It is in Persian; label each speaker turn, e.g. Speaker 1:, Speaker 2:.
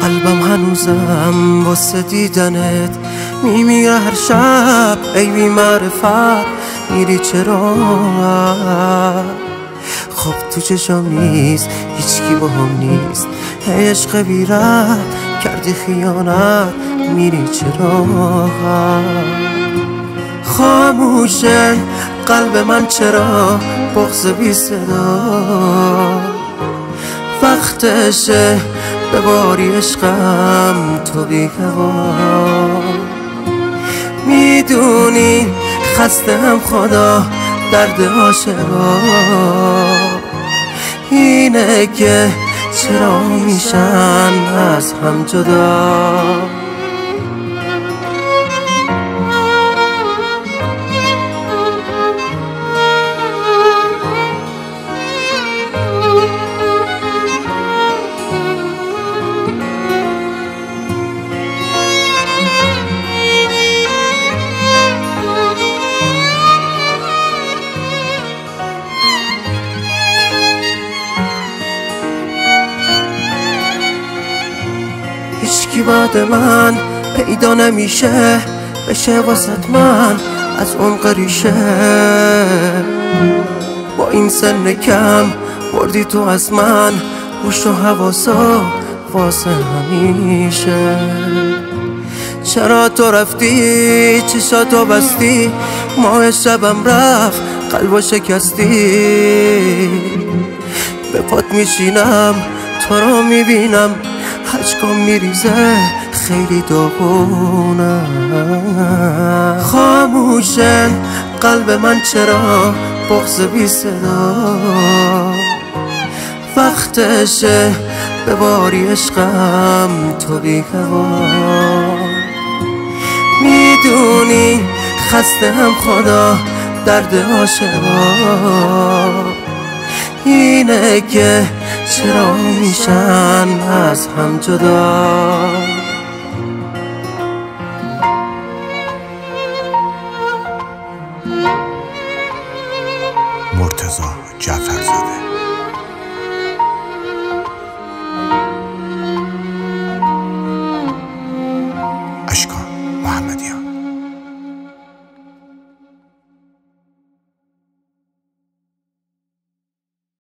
Speaker 1: قلبم هنوزم واسه دیدنت میمیره هر شب. ای بی معرفت میری چرا؟ خب تو چشم نیست هیچکی با هم نیست. ای عشق بی رب کردی خیانت میری چرا؟ خاموشه قلب من چرا بغض بی صدا؟ وقتشه بباری عشقم تو بی هوا. میدونی خسته هم خدا درد عاشقا اینه که چرا میشن از هم جدا. هیچکی بعد من پیدا نمیشه بشه واسط من از عمق ریشه. با این سن کم بردی تو از من هوش و حواسا واسه همیشه. چرا تو رفتی چشاتو بستی ماه شبم رفت قلبو شکستی. به پات میشینم تو رو میبینم اشکام میریزه خیلی داغونم. خاموشه قلب من چرا بغض بی صدا؟ وقتشه بباری عشقم تو بی هوا. میدونی خسته هم خدا درد عاشقا اینه که چرا میشن از هم جدا.